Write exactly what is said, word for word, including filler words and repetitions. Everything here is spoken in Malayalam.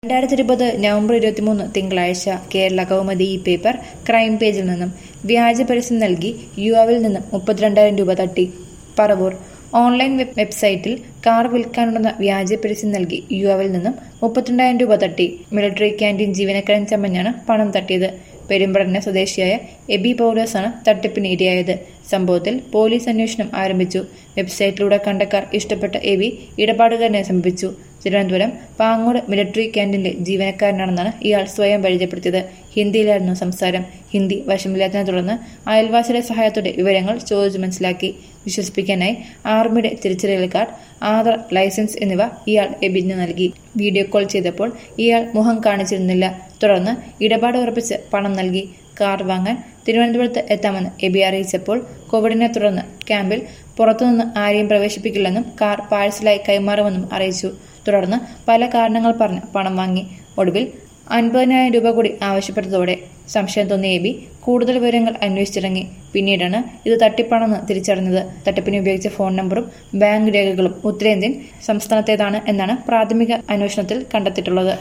രണ്ടായിരത്തി ഇരുപത് നവംബർ ഇരുപത്തിമൂന്ന് തിങ്കളാഴ്ച കേരള കൗമുദി ഈ പേപ്പർ ക്രൈം പേജിൽ നിന്നും വ്യാജ പരസ്യം നൽകി യുവാവിൽ നിന്നും മുപ്പത്തിരണ്ടായിരം രൂപ തട്ടി. പറവൂർ ഓൺലൈൻ വെബ് വെബ്സൈറ്റിൽ കാർ വിൽക്കാനുണ്ടെന്ന വ്യാജ പരസ്യം നൽകി യുവാവിൽ നിന്നും മുപ്പത്തിരണ്ടായിരം രൂപ തട്ടി. മിലിറ്ററി ക്യാന്റീൻ ജീവനക്കാരൻ ചമഞ്ഞാണ് പണം തട്ടിയത്. പെരുമ്പടന്ന സ്വദേശിയായ എബി പൗലോസാണ് തട്ടിപ്പിന് ഇരയായത്. സംഭവത്തിൽ പോലീസ് അന്വേഷണം ആരംഭിച്ചു. വെബ്സൈറ്റിലൂടെ കണ്ട കാർ ഇഷ്ടപ്പെട്ട എബി ഇടപാടുകാരനെ സമീപിച്ചു. തിരുവനന്തപുരം പാങ്ങോട് മിലിറ്ററി ക്യാന്റീനിലെ ജീവനക്കാരനാണെന്നാണ് ഇയാൾ സ്വയം പരിചയപ്പെടുത്തിയത്. ഹിന്ദിയിലായിരുന്നു സംസാരം. ഹിന്ദി വശമില്ലാത്തതിനെ തുടർന്ന് അയൽവാസിയുടെ സഹായത്തോടെ വിവരങ്ങൾ ചോദിച്ചു മനസ്സിലാക്കി. വിശ്വസിപ്പിക്കാനായി ആർമിയുടെ തിരിച്ചറിയൽ കാർഡ്, ആധാർ, ലൈസൻസ് എന്നിവ ഇയാൾ എബിന് നൽകി. വീഡിയോ കോൾ ചെയ്തപ്പോൾ ഇയാൾ മുഖം കാണിച്ചിരുന്നില്ല. തുടർന്ന് ഇടപാട് ഉറപ്പിച്ച് പണം നൽകി. കാർ വാങ്ങാൻ തിരുവനന്തപുരത്ത് എത്താമെന്ന് എബി അറിയിച്ചപ്പോൾ കോവിഡിനെ തുടർന്ന് ക്യാമ്പിൽ പുറത്തുനിന്ന് ആരെയും പ്രവേശിപ്പിക്കില്ലെന്നും കാർ പാഴ്സലായി കൈമാറുമെന്നും അറിയിച്ചു. തുടർന്ന് പല കാരണങ്ങൾ പറഞ്ഞ് പണം വാങ്ങി. ഒടുവിൽ അൻപതിനായിരം രൂപ കൂടി ആവശ്യപ്പെട്ടതോടെ സംശയം തോന്നിയ എബി കൂടുതൽ വിവരങ്ങൾ അന്വേഷിച്ചിറങ്ങി. പിന്നീടാണ് ഇത് തട്ടിപ്പാണെന്ന് തിരിച്ചറിഞ്ഞത്. തട്ടിപ്പിന് ഉപയോഗിച്ച ഫോൺ നമ്പറും ബാങ്ക് രേഖകളും ഉത്തരേന്ത്യൻ സംസ്ഥാനത്തേതാണ് എന്നാണ് പ്രാഥമിക അന്വേഷണത്തിൽ കണ്ടെത്തിയിട്ടുള്ളത്.